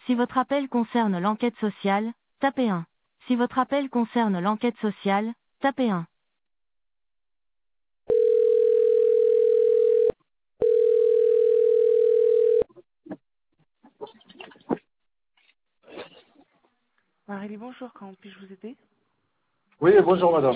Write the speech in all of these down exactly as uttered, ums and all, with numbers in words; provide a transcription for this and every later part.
Si votre appel concerne l'enquête sociale, tapez un. Si votre appel concerne l'enquête sociale, tapez un. Marie, bonjour, comment puis-je vous aider? Oui, bonjour madame.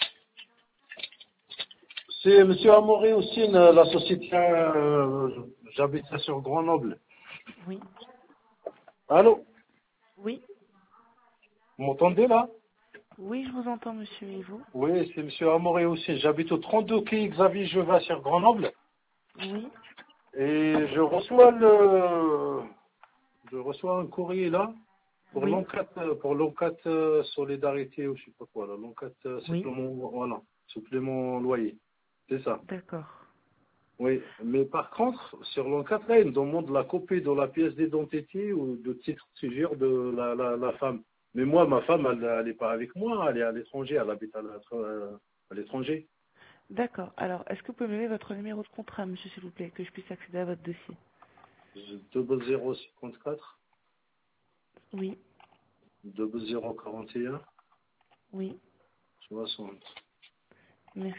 C'est monsieur Amaury aussi, euh, la société, euh, j'habite sur Grenoble. Oui. Allô, Oui. vous m'entendez là? Oui, je vous entends, monsieur, et vous? Oui, c'est monsieur Amaury aussi. J'habite au trente-deux quai Xavier Jevin sur Grenoble. Oui. Et je reçois le, je reçois un courrier là pour Oui. l'enquête, pour l'enquête euh, solidarité ou je sais pas quoi là, l'enquête euh, Oui. supplément, voilà, supplément loyer. C'est ça. D'accord. Oui, mais par contre, sur l'enquête là, il me demande la copie de la pièce d'identité ou de titre de séjour de la, la, la femme. Mais moi, ma femme, elle n'est pas avec moi, elle est à l'étranger, elle habite à l'être- euh, à l'étranger. D'accord. Alors, est-ce que vous pouvez me donner votre numéro de contrat, monsieur, s'il vous plaît, que je puisse accéder à votre dossier? Double zéro cinquante-quatre, Oui. double zéro quarante et un, Oui. soixante. Merci.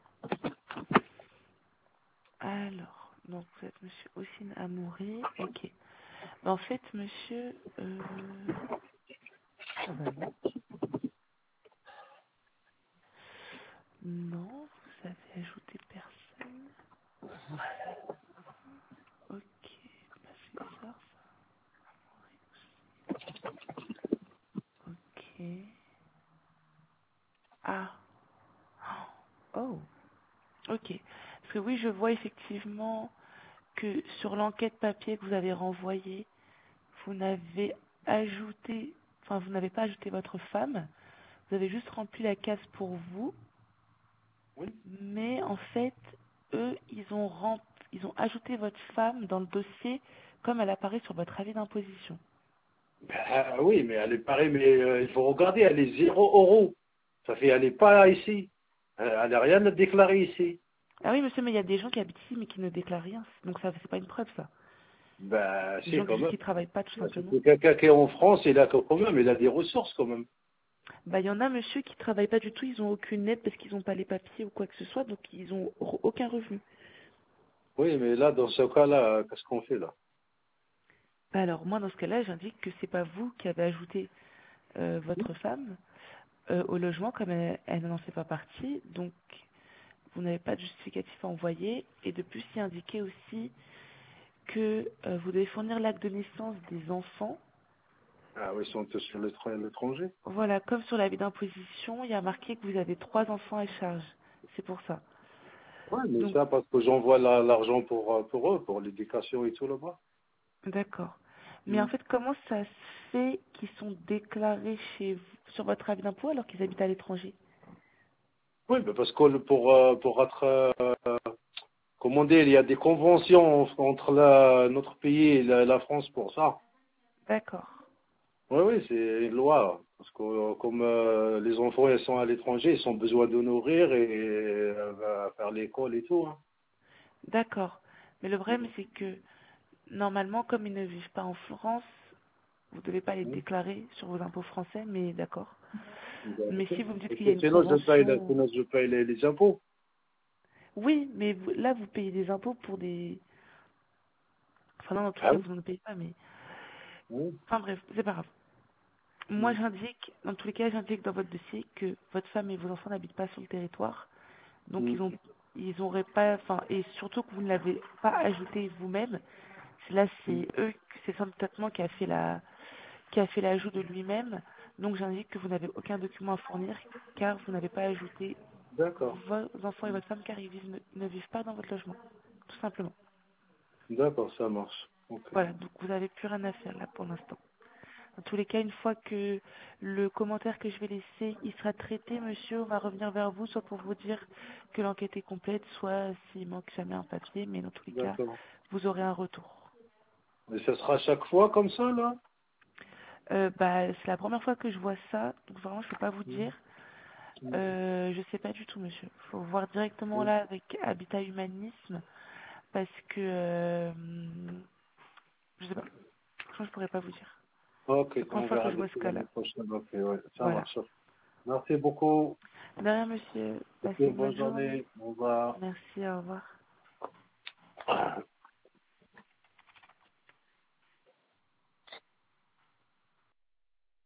Alors, donc vous êtes monsieur Hossein Amoury. Ok. Ben, en fait, monsieur... Euh... Ah bah non. Non, vous avez ajouté personne. Ok. Bah, c'est bizarre, ça. Ok. Ah. Oh. Ok. Parce que oui, je vois effectivement que sur l'enquête papier que vous avez renvoyée, vous n'avez ajouté, enfin vous n'avez pas ajouté votre femme, vous avez juste rempli la case pour vous, Oui. mais en fait, eux, ils ont rem- ils ont ajouté votre femme dans le dossier comme elle apparaît sur votre avis d'imposition. Ben, oui, mais elle est pareille, mais euh, il faut regarder, elle est zéro euro. Ça fait, elle n'est pas ici. Elle elle n'a rien à déclarer ici. Ah oui, monsieur, mais il y a des gens qui habitent ici mais qui ne déclarent rien, donc ça, c'est pas une preuve, ça. Ben, Des c'est gens qui quand juste même. qui travaillent pas, tout Ben, simplement. c'est quelqu'un qui est en France, il a quand même, il a des ressources quand même. Bah, il y en a, monsieur, qui travaillent pas du tout, ils ont aucune aide parce qu'ils n'ont pas les papiers ou quoi que ce soit, donc ils ont r- aucun revenu. Oui, mais là, dans ce cas-là, euh, qu'est-ce qu'on fait là? Bah, alors, moi, dans ce cas-là, j'indique que c'est pas vous qui avez ajouté euh, votre femme euh, au logement, comme elle, elle n'en fait pas partie, donc vous n'avez pas de justificatif à envoyer, et de plus, il est indiqué aussi que euh, vous devez fournir l'acte de naissance des enfants. Ah oui, ils sont tous sur l'étr- l'étranger. Voilà, comme sur l'avis d'imposition, il y a marqué que vous avez trois enfants à charge. C'est pour ça. Ouais, mais Donc, ça, parce que j'envoie la- l'argent pour, euh, pour eux, pour l'éducation et tout là-bas. d'accord. Mais Mm. en fait, comment ça se fait qu'ils sont déclarés chez vous, sur votre avis d'impôt alors qu'ils habitent à l'étranger? Oui, mais parce que le- pour, euh, pour être, euh, comment dire, il y a des conventions en- entre la, notre pays et la, la France pour ça. D'accord. Oui, oui, c'est une loi. Parce que euh, comme euh, les enfants ils sont à l'étranger, ils ont besoin de nourrir et euh, faire l'école et tout. Hein. D'accord. Mais le problème, Mhm. c'est que normalement, comme ils ne vivent pas en France, vous ne devez pas les Mhm. déclarer sur vos impôts français, mais d'accord. Mais D'accord. si vous me dites Parce qu'il y a que une sinon, je paye, la- convention... sinon je paye les, les impôts. Oui, mais vous- là, vous payez des impôts pour des... Enfin, non, dans tous les Ah cas, oui. vous n'en payez pas, mais... Oui. Enfin bref, c'est pas grave. Moi, Mhm. j'indique, dans tous les cas, j'indique dans votre dossier que votre femme et vos enfants n'habitent pas sur le territoire. Donc, Mhm. ils ont, ils auraient pas... Enfin, et surtout que vous ne l'avez pas ajouté vous-même. Là, c'est eux, c'est son traitement qui a fait la, qui a fait l'ajout de lui-même. Donc, j'indique que vous n'avez aucun document à fournir car vous n'avez pas ajouté D'accord. vos enfants et votre femme car ils, vivent, ne, ils ne vivent pas dans votre logement. Tout simplement. D'accord, ça marche. Ok. Voilà. Donc, vous n'avez plus rien à faire là pour l'instant. Dans tous les cas, une fois que le commentaire que je vais laisser, il sera traité, monsieur, on va revenir vers vous, soit pour vous dire que l'enquête est complète, soit s'il manque jamais un papier, mais dans tous les cas, D'accord. vous aurez un retour. Et ça sera chaque fois comme ça, là? Euh, bah, c'est la première fois que je vois ça, donc vraiment, je peux pas vous Mhm. dire. Euh, je sais pas du tout, monsieur. Faut voir directement Mhm. là avec Habitat Humanisme, parce que euh, je sais pas. Franchement, je pourrais pas vous dire. Ok, La on première fois que verra je vois d'ici ce cas-là. l'année prochaine. Ok, ouais, ça Voilà. marche. Merci beaucoup. De rien, monsieur. Ok, Passez une bonne bonne journée. journée. Au revoir. Merci, au revoir.